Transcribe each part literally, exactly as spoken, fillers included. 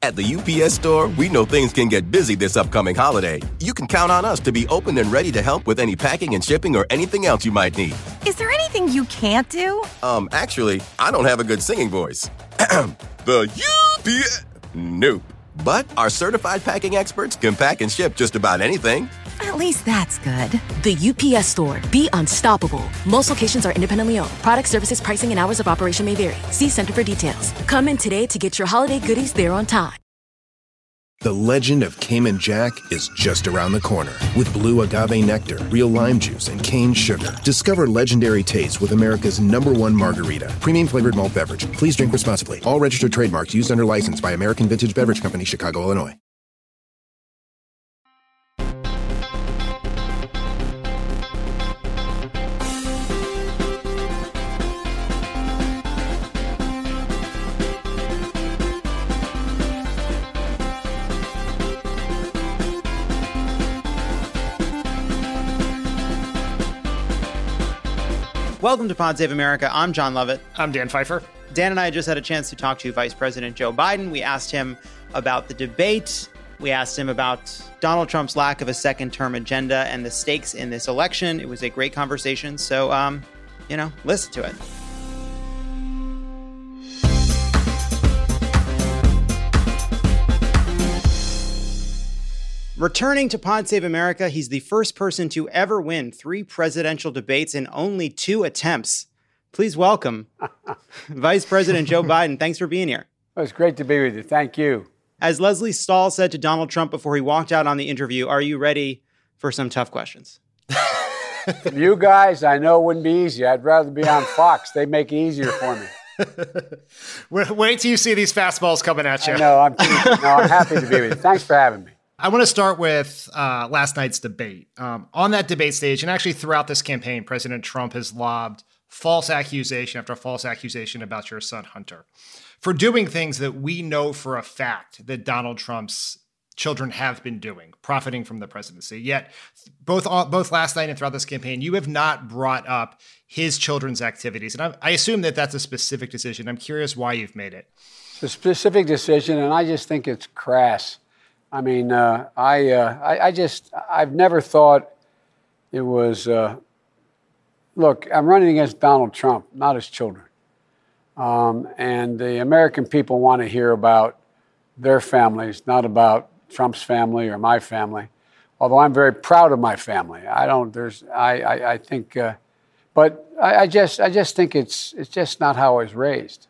At the U P S Store, we know things can get busy this upcoming holiday. You can count on us to be open and ready to help with any packing and shipping or anything else you might need. Is there anything you can't do? Um, actually, I don't have a good singing voice. The U P S... Nope. But our certified packing experts can pack and ship just about anything. At least that's good. The U P S Store. Be unstoppable. Most locations are independently owned. Product, services, pricing, and hours of operation may vary. See Center for details. Come in today to get your holiday goodies there on time. The legend of Cayman Jack is just around the corner. With blue agave nectar, real lime juice, and cane sugar. Discover legendary taste with America's number one margarita. Premium flavored malt beverage. Please drink responsibly. All registered trademarks used under license by American Vintage Beverage Company, Chicago, Illinois. Welcome to Pod Save America. I'm John Lovett. I'm Dan Pfeiffer. Dan and I just had a chance to talk to Vice President Joe Biden. We asked him about the debate. We asked him about Donald Trump's lack of a second-term agenda and the stakes in this election. It was a great conversation. So, um, you know, listen to it. Returning to Pod Save America, he's the first person to ever win three presidential debates in only two attempts. Please welcome Vice President Joe Biden. Thanks for being here. Well, it's great to be with you. Thank you. As Leslie Stahl said to Donald Trump before he walked out on the interview, are you ready for some tough questions? You guys, I know it wouldn't be easy. I'd rather be on Fox. They make it easier for me. Wait till you see these fastballs coming at you. I know. I'm, no, I'm happy to be with you. Thanks for having me. I want to start with uh, last night's debate. Um, on that debate stage, and actually throughout this campaign, President Trump has lobbed false accusation after false accusation about your son, Hunter, for doing things that we know for a fact that Donald Trump's children have been doing, profiting from the presidency. Yet, both both last night and throughout this campaign, you have not brought up his children's activities. And I, I assume that that's a specific decision. I'm curious why you've made it. It's a specific decision, and I just think it's crass. I mean, uh, I, uh, I I just, I've never thought it was, uh, look, I'm running against Donald Trump, not his children. Um, and the American people want to hear about their families, not about Trump's family or my family, although I'm very proud of my family. I don't, there's, I, I, I think, uh, but I, I just, I just think it's, it's just not how I was raised.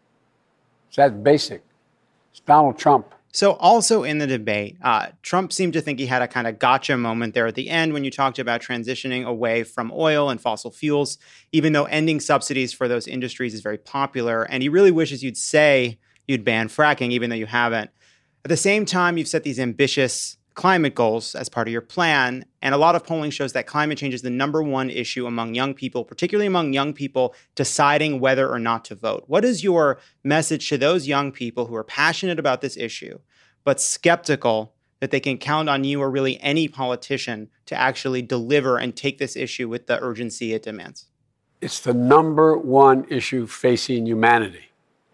It's that basic. It's Donald Trump. So also in the debate, uh, Trump seemed to think he had a kind of gotcha moment there at the end when you talked about transitioning away from oil and fossil fuels, even though ending subsidies for those industries is very popular. And he really wishes you'd say you'd ban fracking, even though you haven't. At the same time, you've set these ambitious climate goals as part of your plan. And a lot of polling shows that climate change is the number one issue among young people, particularly among young people deciding whether or not to vote. What is your message to those young people who are passionate about this issue, but skeptical that they can count on you or really any politician to actually deliver and take this issue with the urgency it demands? It's the number one issue facing humanity.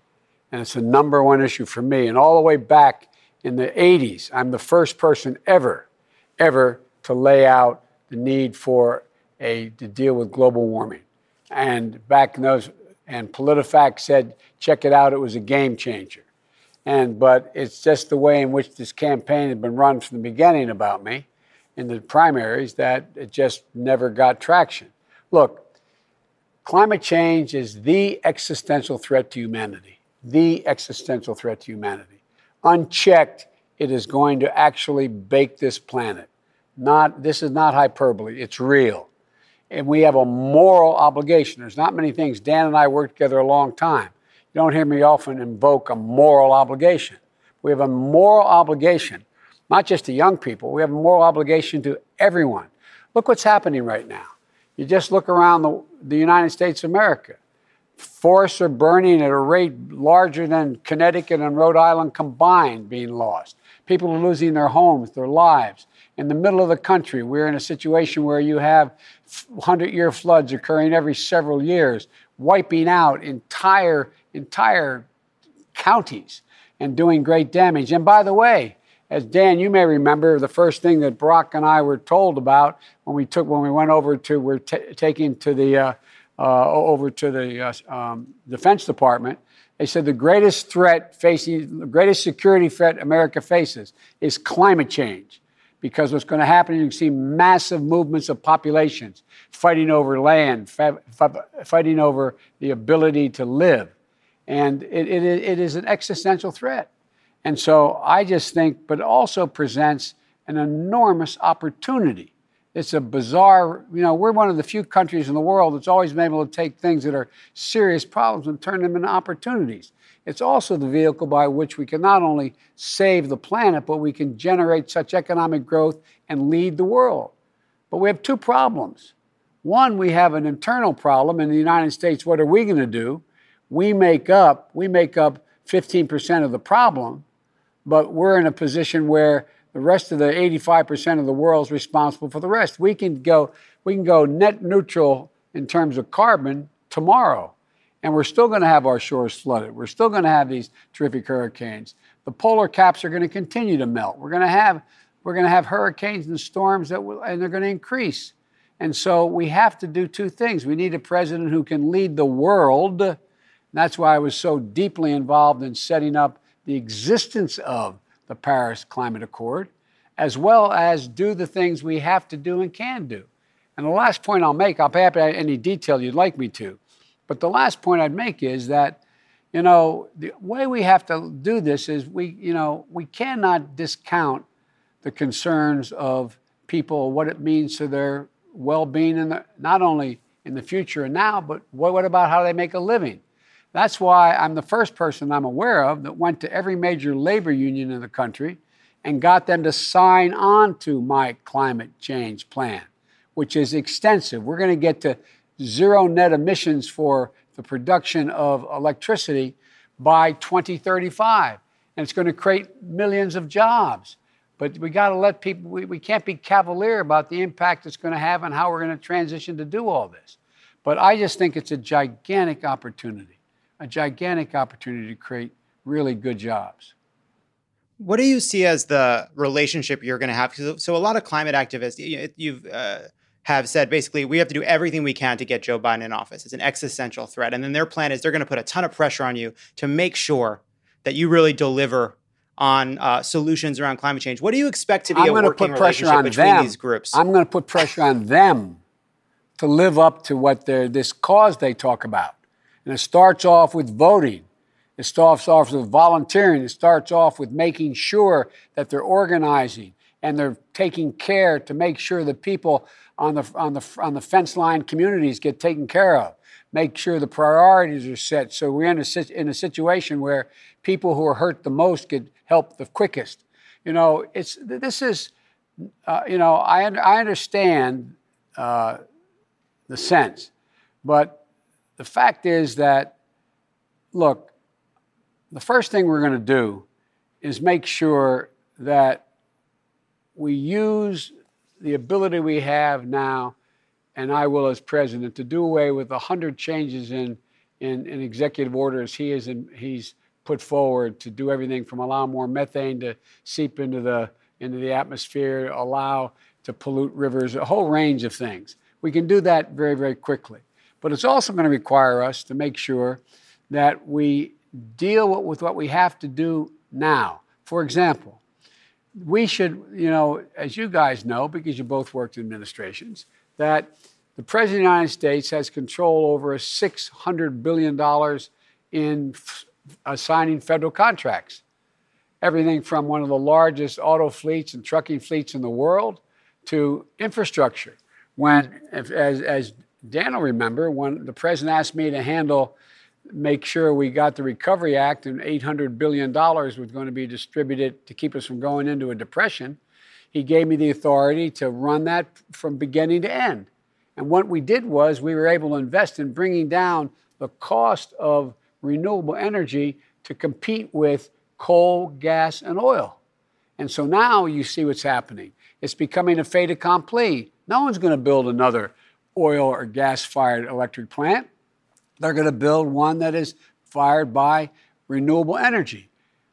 And it's the number one issue for me. And all the way back in the eighties, I'm the first person ever, ever to lay out the need for a, to deal with global warming. And back in those, and PolitiFact said, check it out, it was a game changer. And, but it's just the way in which this campaign had been run from the beginning about me in the primaries that it just never got traction. Look, climate change is the existential threat to humanity, the existential threat to humanity. Unchecked, it is going to actually bake this planet. Not, this is not hyperbole, it's real. And we have a moral obligation. There's not many things. Dan and I worked together a long time. You don't hear me often invoke a moral obligation. We have a moral obligation, not just to young people. We have a moral obligation to everyone. Look what's happening right now. You just look around the, the United States of America. Forests are burning at a rate larger than Connecticut and Rhode Island combined being lost. People are losing their homes, their lives. In the middle of the country, we're in a situation where you have hundred-year floods occurring every several years, wiping out entire, entire counties. and doing great damage. And by the way, as Dan, you may remember, the first thing that Barack and I were told about when we took when we went over to we're t- taking to the uh, uh, over to the uh, um, Defense Department. They said the greatest threat facing the greatest security threat America faces is climate change, because what's going to happen is you can see massive movements of populations fighting over land, fa- fa- fighting over the ability to live, and it, it, it is an existential threat. And so I just think, but it also presents an enormous opportunity. It's a bizarre, you know, we're one of the few countries in the world that's always been able to take things that are serious problems and turn them into opportunities. It's also the vehicle by which we can not only save the planet, but we can generate such economic growth and lead the world. But we have two problems. One, we have an internal problem in the United States. What are we going to do? We make up, we make up fifteen percent of the problem, but we're in a position where the rest of the eighty-five percent of the world is responsible for the rest. We can go, we can go net neutral in terms of carbon tomorrow, and we're still going to have our shores flooded. We're still going to have these terrific hurricanes. The polar caps are going to continue to melt. We're going to have, we're going to have hurricanes and storms that will, and they're going to increase. And so we have to do two things. We need a president who can lead the world. And that's why I was so deeply involved in setting up the existence of the Paris Climate Accord, as well as do the things we have to do and can do. And the last point I'll make, I'll pay up any detail you'd like me to, but the last point I'd make is that, you know, the way we have to do this is we, you know, we cannot discount the concerns of people, what it means to their well-being, in the, not only in the future and now, but what, what about how they make a living? That's why I'm the first person I'm aware of that went to every major labor union in the country and got them to sign on to my climate change plan, which is extensive. We're going to get to zero net emissions for the production of electricity by twenty thirty-five. And it's going to create millions of jobs. But we got to let people, we, we can't be cavalier about the impact it's going to have and how we're going to transition to do all this. But I just think it's a gigantic opportunity, a gigantic opportunity to create really good jobs. What do you see as the relationship you're going to have? So a lot of climate activists, you, you've uh, have said basically we have to do everything we can to get Joe Biden in office. It's an existential threat. And then their plan is they're going to put a ton of pressure on you to make sure that you really deliver on uh, solutions around climate change. What do you expect to be I'm a working put pressure relationship on between them. these groups? I'm going to put pressure on them to live up to what they're, this cause they talk about. And it starts off with voting. It starts off with volunteering. It starts off with making sure that they're organizing and they're taking care to make sure that people on the on the on the fence line communities get taken care of. Make sure the priorities are set so we're in a in a situation where people who are hurt the most get help the quickest. You know, it's this is, uh, you know, I I understand uh, the sense, but the fact is that, look, the first thing we're going to do is make sure that we use the ability we have now, and I will as president, to do away with a hundred changes in, in, in executive orders he is in, he's put forward to do everything from allow more methane to seep into the into the atmosphere, allow to pollute rivers, a whole range of things. We can do that very, very quickly. But it's also going to require us to make sure that we deal with what we have to do now. For example, we should, you know, as you guys know, because you both worked in administrations, that the President of the United States has control over six hundred billion dollars in f- assigning federal contracts. Everything from one of the largest auto fleets and trucking fleets in the world to infrastructure. When, if, as, as Dan will remember, when the President asked me to handle make sure we got the Recovery Act and eight hundred billion dollars was going to be distributed to keep us from going into a depression, he gave me the authority to run that from beginning to end. And what we did was we were able to invest in bringing down the cost of renewable energy to compete with coal, gas, and oil. And so now you see what's happening. It's becoming a fait accompli. No one's going to build another oil or gas-fired electric plant. They're going to build one that is fired by renewable energy.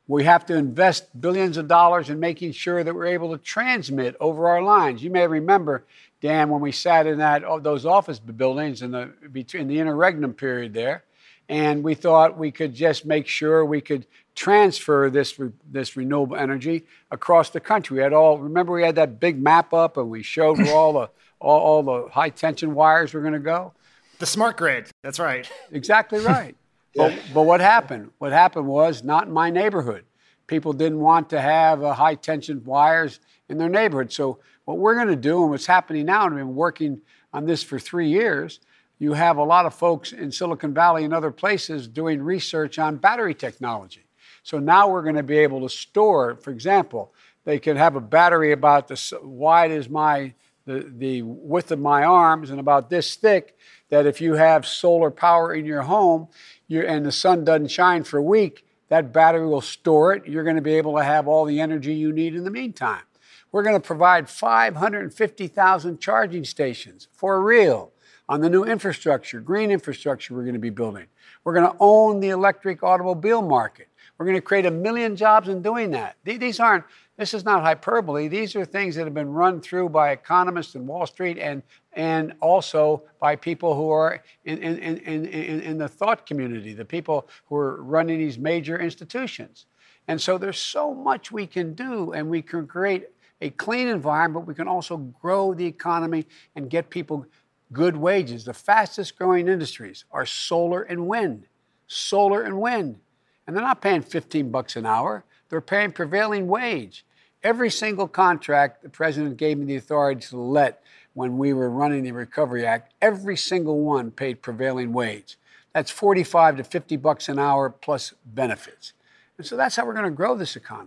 We have to invest billions of dollars in making sure that we're able to transmit over our lines. You may remember, Dan, when we sat in that oh, those office buildings in the between the interregnum period there, and we thought we could just make sure we could transfer this re, this renewable energy across the country. We had all remember we had that big map up, and we showed where all the all, all the high tension wires were going to go. The smart grid. That's right. Exactly right. Yeah. But, but what happened? What happened was not in my neighborhood. People didn't want to have uh, high tension wires in their neighborhood. So what we're going to do, and what's happening now, and I've been working on this for three years, you have a lot of folks in Silicon Valley and other places doing research on battery technology. So now we're going to be able to store, for example, they could have a battery about this wide as my the, the width of my arms and about this thick, that if you have solar power in your home you and the sun doesn't shine for a week, that battery will store it. You're going to be able to have all the energy you need in the meantime. We're going to provide five hundred fifty thousand charging stations for real on the new infrastructure, green infrastructure we're going to be building. We're going to own the electric automobile market. We're going to create a million jobs in doing that. These aren't, this is not hyperbole. These are things that have been run through by economists in Wall Street and and also by people who are in, in, in, in, in the thought community, the people who are running these major institutions. And so there's so much we can do, and we can create a clean environment. We can also grow the economy and get people good wages. The fastest growing industries are solar and wind, solar and wind. And they're not paying fifteen bucks an hour. They're paying prevailing wage. Every single contract the president gave me the authority to let when we were running the Recovery Act, every single one paid prevailing wage. That's forty-five to fifty bucks an hour plus benefits. And so that's how we're going to grow this economy.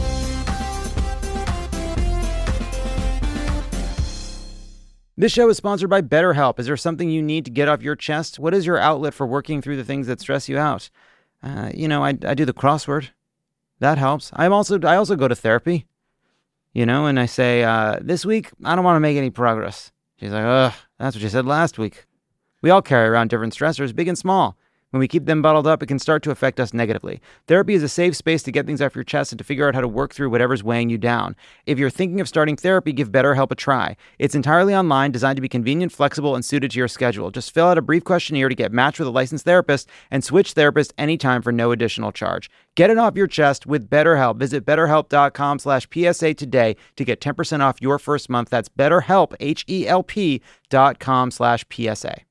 This show is sponsored by BetterHelp. Is there something you need to get off your chest? What is your outlet for working through the things that stress you out? Uh, you know, I, I do the crossword. That helps. I'm also I also go to therapy. You know, and I say, uh, this week, I don't want to make any progress. She's like, ugh, that's what you said last week. We all carry around different stressors, big and small. When we keep them bottled up, it can start to affect us negatively. Therapy is a safe space to get things off your chest and to figure out how to work through whatever's weighing you down. If you're thinking of starting therapy, give BetterHelp a try. It's entirely online, designed to be convenient, flexible, and suited to your schedule. Just fill out a brief questionnaire to get matched with a licensed therapist and switch therapists anytime for no additional charge. Get it off your chest with BetterHelp. Visit betterhelp.com slash PSA today to get ten percent off your first month. That's BetterHelp, H E L P dot com slash PSA.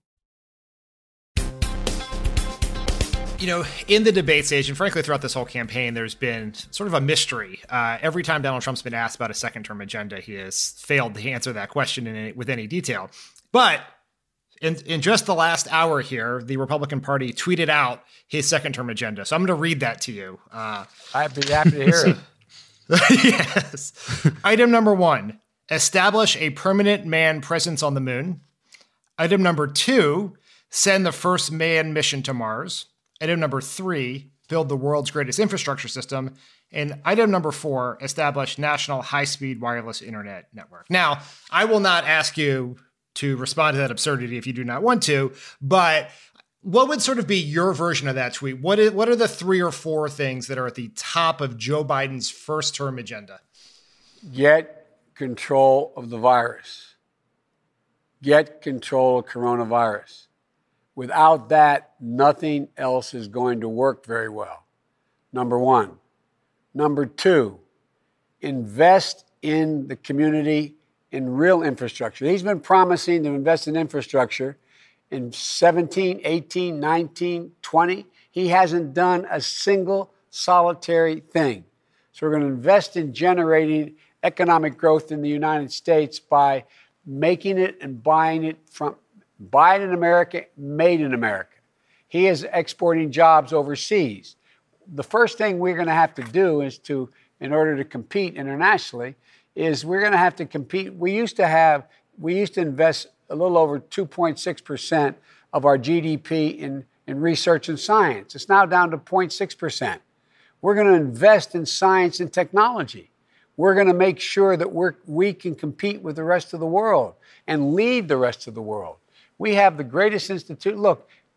You know, in the debate stage, and frankly throughout this whole campaign, there's been sort of a mystery. Uh, every time Donald Trump's been asked about a second-term agenda, he has failed to answer that question in any, with any detail. But in, in just the last hour here, the Republican Party tweeted out his second-term agenda. So I'm going to read that to you. Uh, I'd be happy to hear it. Yes. Item number one, establish a permanent manned presence on the moon. Item number two, send the first manned mission to Mars. Item number three, build the world's greatest infrastructure system. And item number four, establish national high-speed wireless internet network. Now, I will not ask you to respond to that absurdity if you do not want to, but what would sort of be your version of that tweet? What is, what are the three or four things that are at the top of Joe Biden's first-term agenda? Get control of the virus. Get control of coronavirus. Without that, nothing else is going to work very well. Number one. Number two, invest in the community in real infrastructure. He's been promising to invest in infrastructure in seventeen, eighteen, nineteen, twenty. He hasn't done a single solitary thing. So we're going to invest in generating economic growth in the United States by making it and buying it from Buy it in America, made in America. He is exporting jobs overseas. The first thing we're going to have to do is to, in order to compete internationally, is we're going to have to compete. We used to have, we used to invest a little over two point six percent of our G D P in, in research and science. It's now down to zero point six percent. We're going to invest in science and technology. We're going to make sure that we're, we can compete with the rest of the world and lead the rest of the world. We have the greatest institute. Look,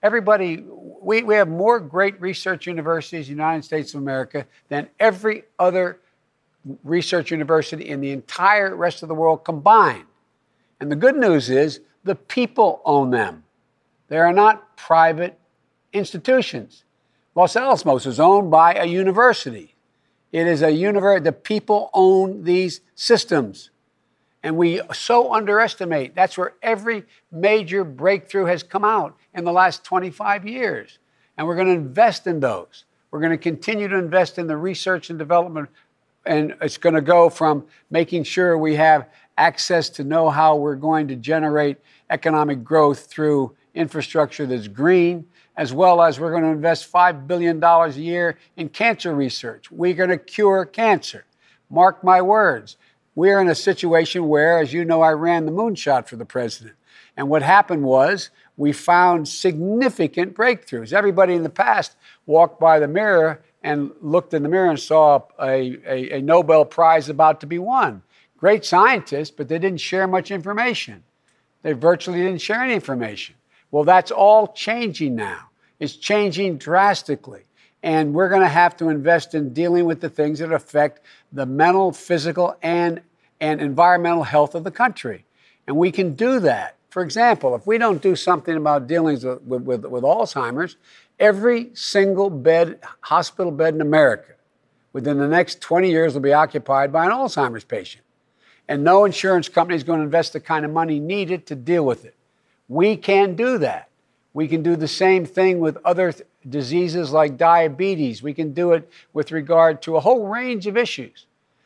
Everybody, we, we have more great research universities in the United States of America than every other research university in the entire rest of the world combined. And the good news is the people own them. They are not private institutions. Los Alamos is owned by a university. It is a university. The people own these systems. And we so underestimate. That's where every major breakthrough has come out in the last twenty-five years. And we're going to invest in those. We're going to continue to invest in the research and development. And it's going to go from making sure we have access to know how we're going to generate economic growth through infrastructure that's green, as well as we're going to invest five billion dollars a year in cancer research. We're going to cure cancer. Mark my words. We're in a situation where, as you know, I ran the moonshot for the president. And what happened was we found significant breakthroughs. Everybody in the past walked by the mirror and looked in the mirror and saw a, a, a Nobel Prize about to be won. Great scientists, but they didn't share much information. They virtually didn't share any information. Well, that's all changing now. It's changing drastically. And we're going to have to invest in dealing with the things that affect the mental, physical, and, and environmental health of the country. And we can do that. For example, if we don't do something about dealing with, with, with Alzheimer's, every single bed, hospital bed in America within the next twenty years will be occupied by an Alzheimer's patient. And no insurance company is going to invest the kind of money needed to deal with it. We can do that. We can do the same thing with other th- diseases like diabetes. We can do it with regard to a whole range of issues.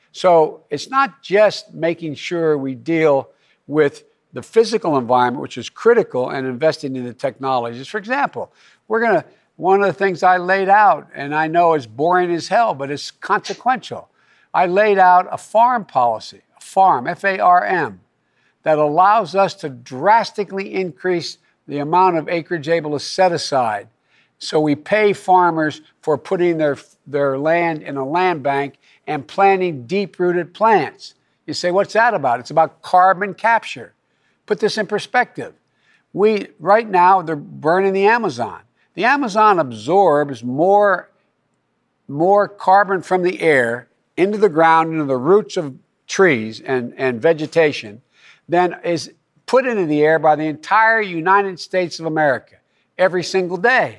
So it's not just making sure we deal with the physical environment, which is critical, and investing in the technologies. For example, we're going to, one of the things I laid out, and I know it's boring as hell, but it's consequential. I laid out a farm policy, a farm, F A R M, that allows us to drastically increase the amount of acreage able to set aside. So we pay farmers for putting their, their land in a land bank and planting deep-rooted plants. You say, what's that about? It's about carbon capture. Put this in perspective. We, right now, they're burning the Amazon. The Amazon absorbs more, more carbon from the air into the ground, into the roots of trees and, and vegetation, than is put into the air by the entire United States of America every single day.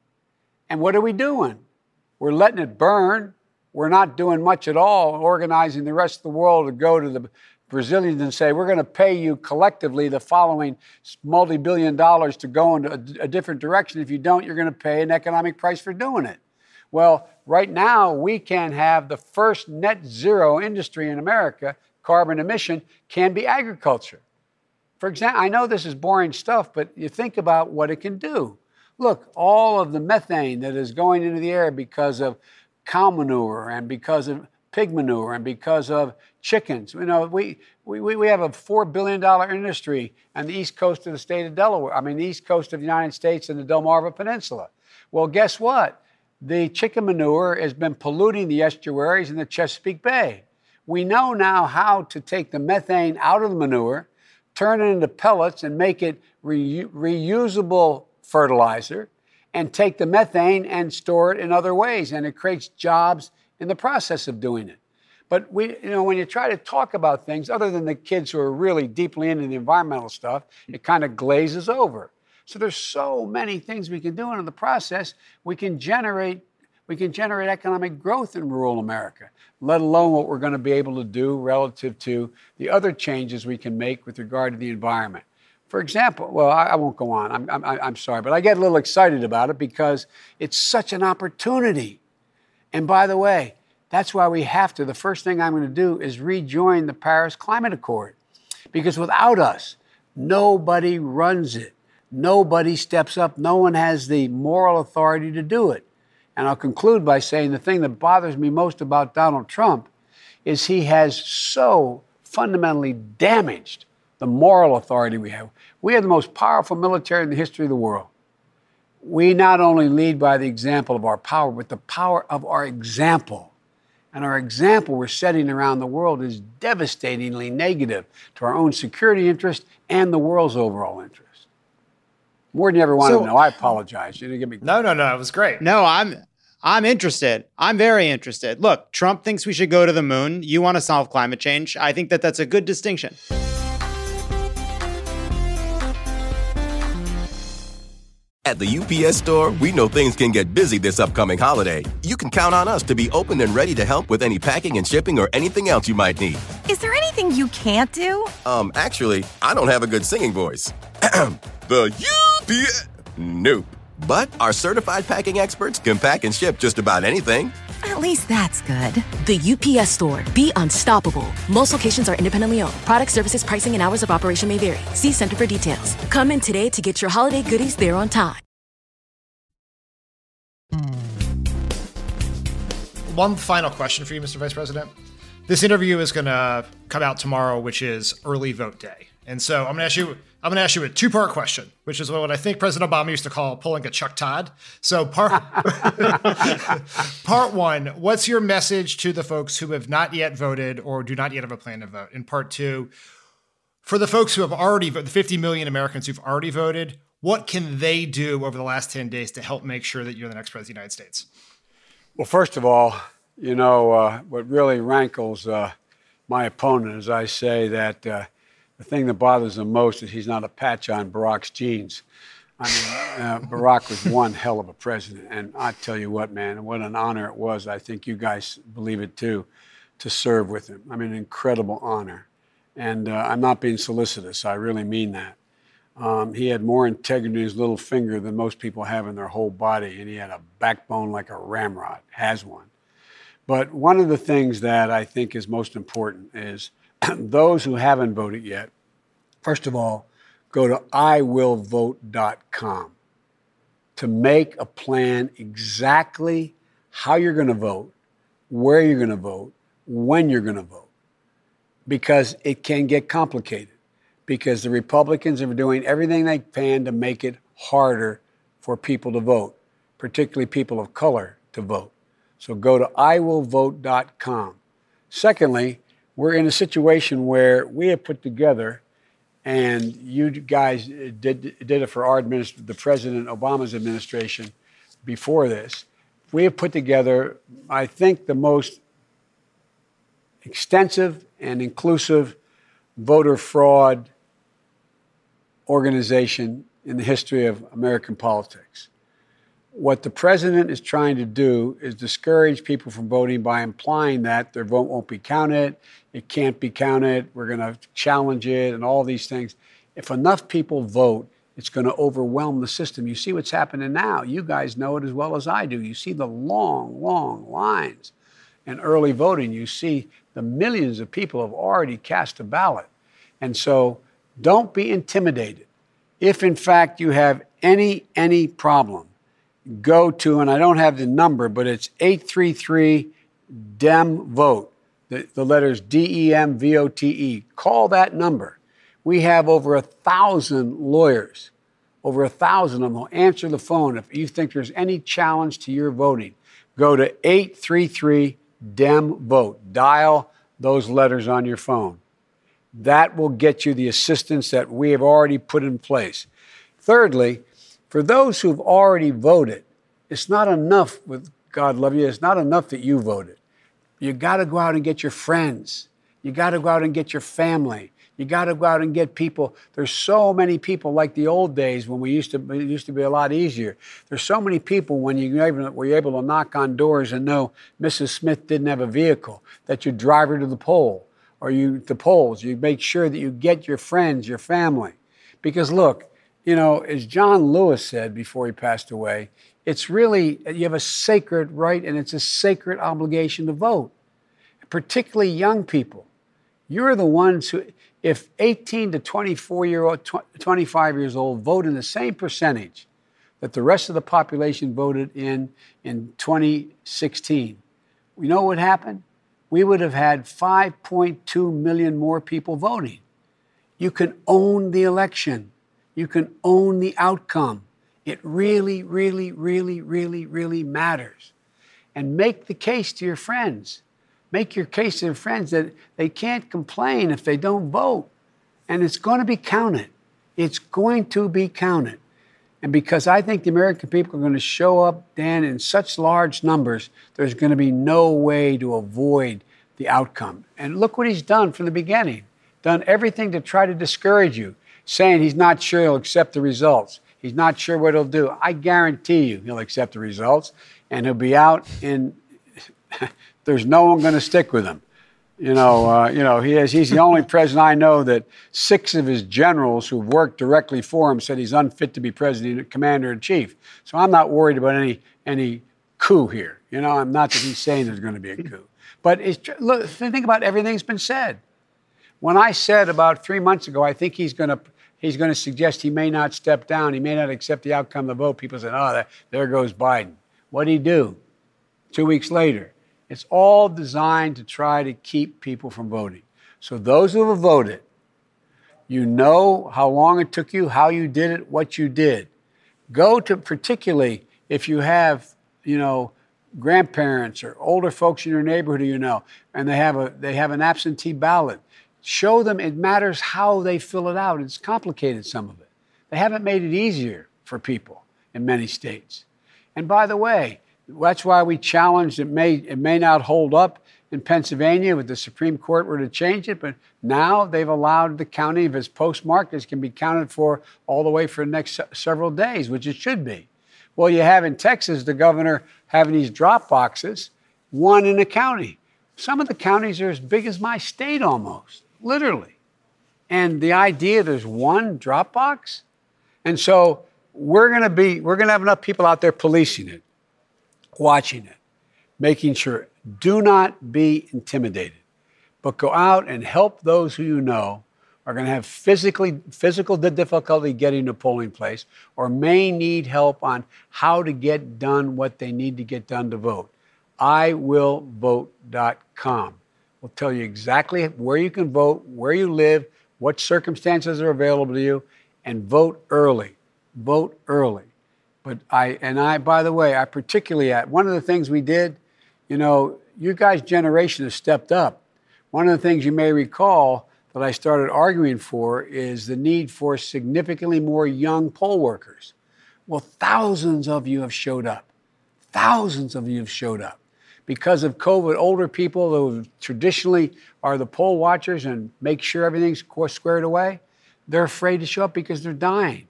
And what are we doing? We're letting it burn. We're not doing much at all, organizing the rest of the world to go to the Brazilians and say, we're going to pay you collectively the following multi-billion dollars to go in a, a different direction. If you don't, you're going to pay an economic price for doing it. Well, right now, we can have the first net zero industry in America, carbon emission, can be agriculture. For example, I know this is boring stuff, but you think about what it can do. Look, all of the methane that is going into the air because of cow manure and because of pig manure and because of chickens. You know, we, we, we have a four billion dollars industry on the east coast of the state of Delaware, I mean, the east coast of the United States and the Delmarva Peninsula. Well, guess what? The chicken manure has been polluting the estuaries in the Chesapeake Bay. We know now how to take the methane out of the manure, turn it into pellets and make it re- reusable fertilizer, and take the methane and store it in other ways. And it creates jobs in the process of doing it. But we, you know, when you try to talk about things, other than the kids who are really deeply into the environmental stuff, it kind of glazes over. So there's so many things we can do in the process. We can generate, we can generate economic growth in rural America, let alone what we're going to be able to do relative to the other changes we can make with regard to the environment. For example, well, I, I won't go on. I'm, I'm, I'm sorry, but I get a little excited about it because it's such an opportunity. And by the way, that's why we have to. The first thing I'm going to do is rejoin the Paris Climate Accord, because without us, nobody runs it. Nobody steps up. No one has the moral authority to do it. And I'll conclude by saying the thing that bothers me most about Donald Trump is he has so fundamentally damaged the moral authority we have. We have the most powerful military in the history of the world. We not only lead by the example of our power, but the power of our example. And our example we're setting around the world is devastatingly negative to our own security interest and the world's overall interest. More than you ever want So- to know. I apologize. You didn't give me. No, no, no. It was great. No, I'm I'm interested. I'm very interested. Look, Trump thinks we should go to the moon. You want to solve climate change. I think that that's a good distinction. At the U P S Store, we know things can get busy this upcoming holiday. You can count on us to be open and ready to help with any packing and shipping or anything else you might need. Is there anything you can't do? Um, actually, I don't have a good singing voice. The U P S... Nope. But our certified packing experts can pack and ship just about anything. At least that's good. The U P S Store. Be unstoppable. Most locations are independently owned. Product, services, pricing, and hours of operation may vary. See Center for details. Come in today to get your holiday goodies there on time. One final question for you, Mister Vice President. This interview is going to come out tomorrow, which is early vote day. And so I'm going to ask you I'm going to ask you a two-part question, which is what I think President Obama used to call pulling a Chuck Todd. So part part one, what's your message to the folks who have not yet voted or do not yet have a plan to vote? And part two, for the folks who have already voted, the fifty million Americans who've already voted, what can they do over the last ten days to help make sure that you're the next president of the United States? Well, first of all, you know, uh, what really rankles uh, my opponent is I say that uh, the thing that bothers him most is he's not a patch on Barack's jeans. I mean, uh, Barack was one hell of a president. And I tell you what, man, what an honor it was. I think you guys believe it too, to serve with him. I mean, an incredible honor. And uh, I'm not being solicitous. I really mean that. Um, he had more integrity in his little finger than most people have in their whole body. And he had a backbone like a ramrod, has one. But one of the things that I think is most important is those who haven't voted yet, first of all, go to I will vote dot com to make a plan exactly how you're going to vote, where you're going to vote, when you're going to vote, because it can get complicated, because the Republicans are doing everything they can to make it harder for people to vote, particularly people of color to vote. So go to I will vote dot com. Secondly, we're in a situation where we have put together, and you guys did, did it for our administration, the President Obama's administration before this. We have put together, I think, the most extensive and inclusive voter fraud organization in the history of American politics. What the president is trying to do is discourage people from voting by implying that their vote won't be counted, it can't be counted, we're going to challenge it, and all these things. If enough people vote, it's going to overwhelm the system. You see what's happening now. You guys know it as well as I do. You see the long, long lines in early voting. You see the millions of people have already cast a ballot. And so don't be intimidated. If, in fact, you have any, any problem, go to, and I don't have the number, but it's eight three three D E M vote, the, the letters D E M V O T E. Call that number. We have over a thousand lawyers, over a thousand of them will answer the phone if you think there's any challenge to your voting. Go to eight three three D E M vote. Dial those letters on your phone. That will get you the assistance that we have already put in place. Thirdly, for those who've already voted, it's not enough, with God love you, it's not enough that you voted. You got to go out and get your friends. You got to go out and get your family. You got to go out and get people. There's so many people, like the old days when we used to, it used to be a lot easier. There's so many people when you were able to knock on doors and know Missus Smith didn't have a vehicle, that you drive her to the poll, or you the polls. You make sure that you get your friends, your family. Because look, you know, as John Lewis said before he passed away, it's really, you have a sacred right and it's a sacred obligation to vote, particularly young people. You're the ones who, if eighteen to twenty-four year old, twenty-five years old vote in the same percentage that the rest of the population voted in in twenty sixteen, you know what would happen? We would have had five point two million more people voting. You can own the election. You can own the outcome. It really, really, really, really, really matters. And make the case to your friends. Make your case to your friends that they can't complain if they don't vote. And it's going to be counted. It's going to be counted. And because I think the American people are going to show up, Dan, in such large numbers, there's going to be no way to avoid the outcome. And look what he's done from the beginning. Done everything to try to discourage you, saying he's not sure he'll accept the results. He's not sure what he'll do. I guarantee you he'll accept the results, and he'll be out in – there's no one going to stick with him. You know, uh, you know, he has, he's the only president I know that six of his generals who've worked directly for him said he's unfit to be president, commander-in-chief. So I'm not worried about any any coup here. You know, I'm not that he's saying there's going to be a coup. But it's, look, think about everything that's been said. When I said about three months ago, I think he's going to he's going to suggest he may not step down, he may not accept the outcome of the vote, people said, oh, that, there goes Biden. What did he do? Two weeks later. It's all designed to try to keep people from voting. So those who have voted, you know how long it took you, how you did it, what you did. Go to, particularly if you have, you know, grandparents or older folks in your neighborhood who you know, and they have a they have an absentee ballot. Show them it matters how they fill it out. It's complicated, some of it. They haven't made it easier for people in many states. And by the way, that's why we challenged it may it may not hold up in Pennsylvania if the Supreme Court were to change it, but now they've allowed the counting of its postmarked as can be counted for all the way for the next several days, which it should be. Well, you have in Texas the governor having these drop boxes, one in a county. Some of the counties are as big as my state almost, literally. And the idea there's one drop box, and so we're going to be we're going to have enough people out there policing it, watching it, making sure. Do not be intimidated, but go out and help those who you know are going to have physically physical difficulty getting to a polling place or may need help on how to get done what they need to get done to vote. I will vote dot com will tell you exactly where you can vote, where you live, what circumstances are available to you, and vote early. Vote early. But I, and I, by the way, I particularly, at one of the things we did, you know, you guys' generation has stepped up. One of the things you may recall that I started arguing for is the need for significantly more young poll workers. Well, thousands of you have showed up. Thousands of you have showed up. Because of COVID, older people who traditionally are the poll watchers and make sure everything's squared away, they're afraid to show up because they're dying.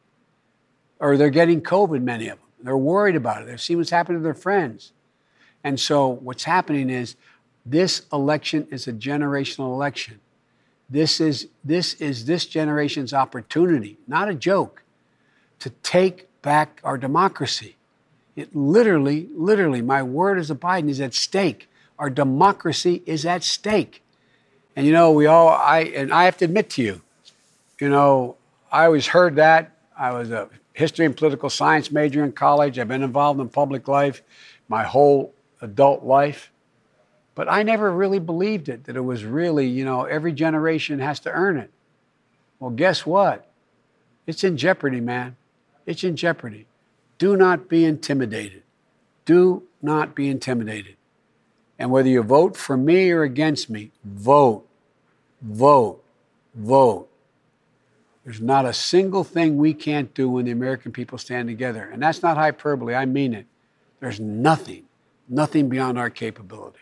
Or they're getting COVID, many of them. They're worried about it. They're seeing what's happening to their friends. And so what's happening is this election is a generational election. This is this is this generation's opportunity, not a joke, to take back our democracy. It literally, literally, my word as a Biden is at stake. Our democracy is at stake. And, you know, we all, I, and I have to admit to you, you know, I always heard that. I was a history and political science major in college. I've been involved in public life my whole adult life. But I never really believed it, that it was really, you know, every generation has to earn it. Well, guess what? It's in jeopardy, man. It's in jeopardy. Do not be intimidated. Do not be intimidated. And whether you vote for me or against me, vote, vote, vote. There's not a single thing we can't do when the American people stand together. And that's not hyperbole. I mean it. There's nothing, nothing beyond our capability.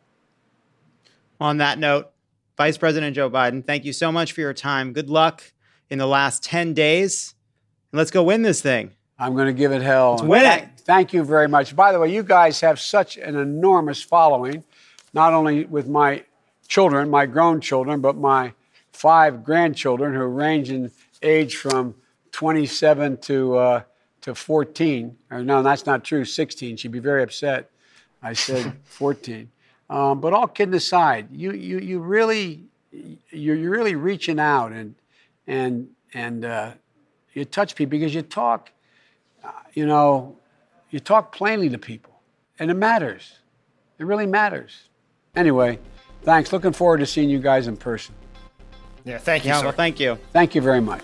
On that note, Vice President Joe Biden, thank you so much for your time. Good luck in the last ten days. And let's go win this thing. I'm going to give it hell. Let's win it. Thank you very much. By the way, you guys have such an enormous following, not only with my children, my grown children, but my five grandchildren who range in age from twenty-seven to uh, to fourteen. Or no, that's not true, sixteen. She'd be very upset. I said fourteen. Um, but all kidding aside, you you you really you're, you're really reaching out and and and uh, you touch people because you talk, uh, you know, you talk plainly to people, and it matters. It really matters. Anyway, thanks. Looking forward to seeing you guys in person. Yeah, thank you, yeah, sir. Well, thank you. Thank you very much.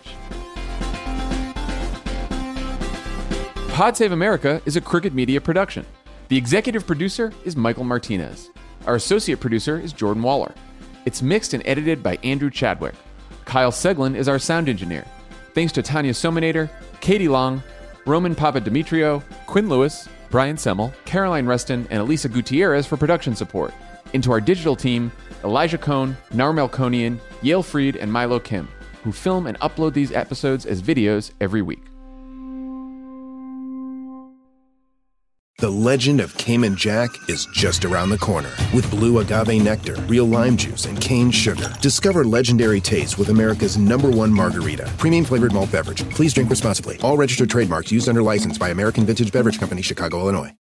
Pod Save America is a Crooked Media production. The executive producer is Michael Martinez. Our associate producer is Jordan Waller. It's mixed and edited by Andrew Chadwick. Kyle Seglin is our sound engineer. Thanks to Tanya Sominator, Katie Long, Roman Papadimitriou, Quinn Lewis, Brian Semmel, Caroline Reston, and Elisa Gutierrez for production support. Into our digital team, Elijah Cohn, Nar Melkonian, Yale Fried, and Milo Kim, who film and upload these episodes as videos every week. The legend of Cayman Jack is just around the corner. With blue agave nectar, real lime juice, and cane sugar. Discover legendary taste with America's number one margarita. Premium flavored malt beverage. Please drink responsibly. All registered trademarks used under license by American Vintage Beverage Company, Chicago, Illinois.